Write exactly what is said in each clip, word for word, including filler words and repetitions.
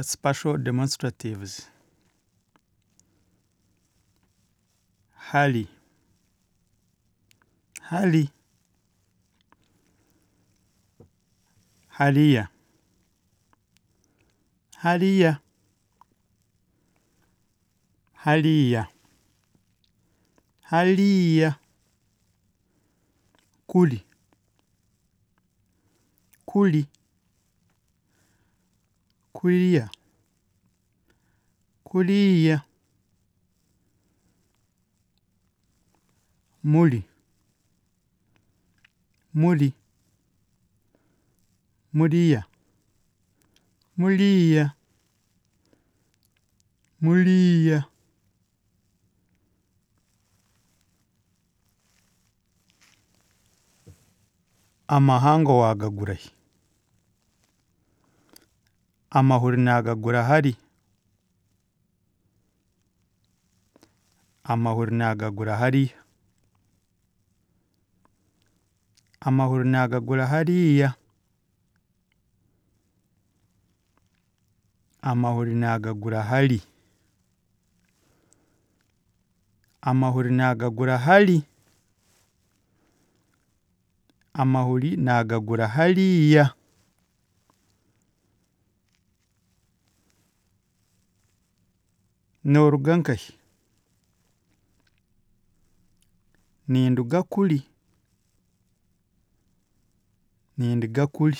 Spatial demonstratives. Hali. Hali. Haliya. Haliya. Haliya. Haliya. Kuli. Kuli. Kuliya. Kuliya. Muli. Muli. Muliya. Muliya. Muliya. Amahanga wagagurahi. Amahuri nagagura hari. Amahuri nagagura hariya. Amahuri nagagura hariya. Amahuri nagagura hari. Amahuri nagagura hari. Amahuri nagagura hariya. Norugankahi. Ninduga kuli. Ninduga kuli.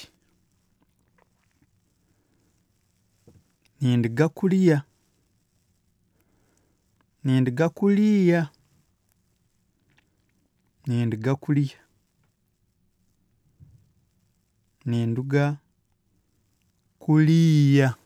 Ninduga kuliya. Ninduga kuliya. Ninduga kuliya. Ninduga kuliya.